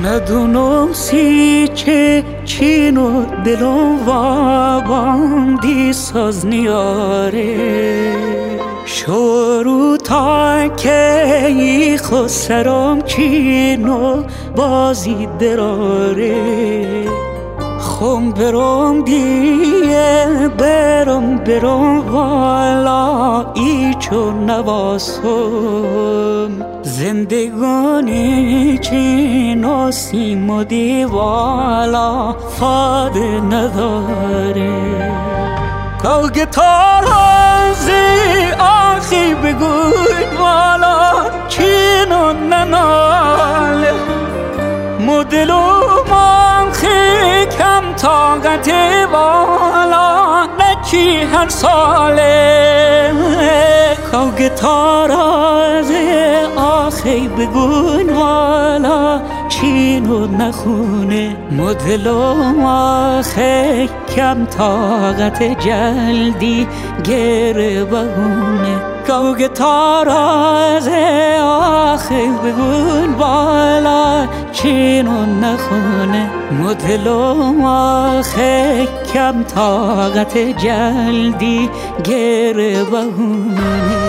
ندونم سی چه چین و دلم واباندی ساز نیاره شورو تا که ای خسرم چین و بازی دراره خم برم دیه برم والا ای چون نواسم زندگانی چین و سیم و دیوالا فاده نداره که گتار هنزی آخی بگوی والا چین و نناله مدلو مانخی کم طاقت والا نچی هر ساله که گتار آزه آخی بگون والا چین و نخونه مدلو آخی کم طاقت جلدی گره بهونه که گتار آزه آخی بگون والا چین و نخونه مدلو آخی کم طاقت جلدی گره بهونه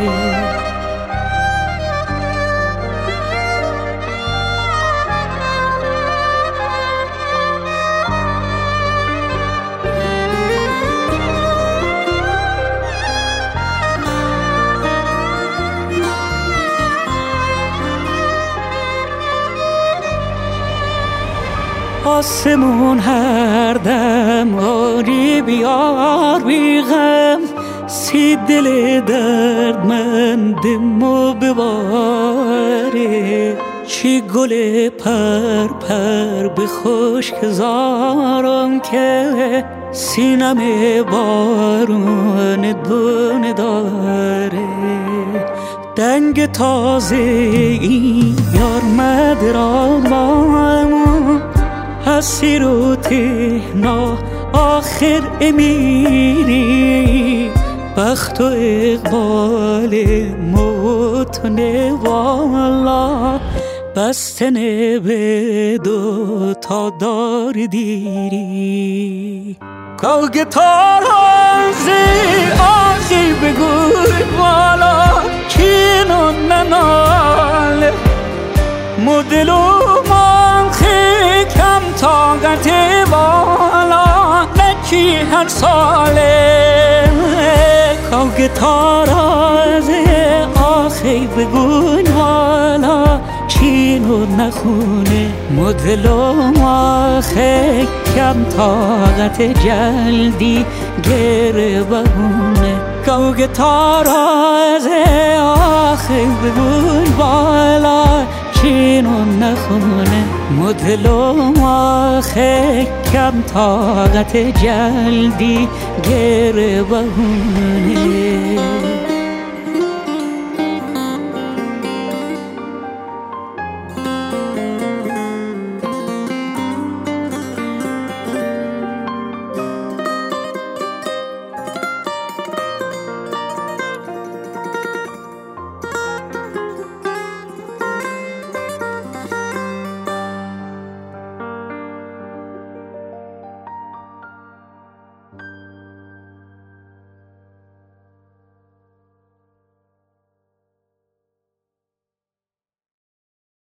آسمون هر دم آری بیار بیغم سی دل دردمندمو بباره چی گل پر پر به خشک زارم که سینم بارون دونه داره دنگ تازه این یار مدرامم حسیر و تهنا آخر امیری بخت و اقبال موتونه والا بستنه به دو تا دار دیری که گتار هنزی آخی بگوی والا چین و نناله مدلو مانخی کم طاقت والا نچی هر ساله که گتار آزه آخی بگون والا چین و نخونه مدلو آخی کم طاقت جلدی گره بهونه که گتار آزه آخی بگون والا چین و نخونه مدلو آخی کم طاقت جلدی گره بهونه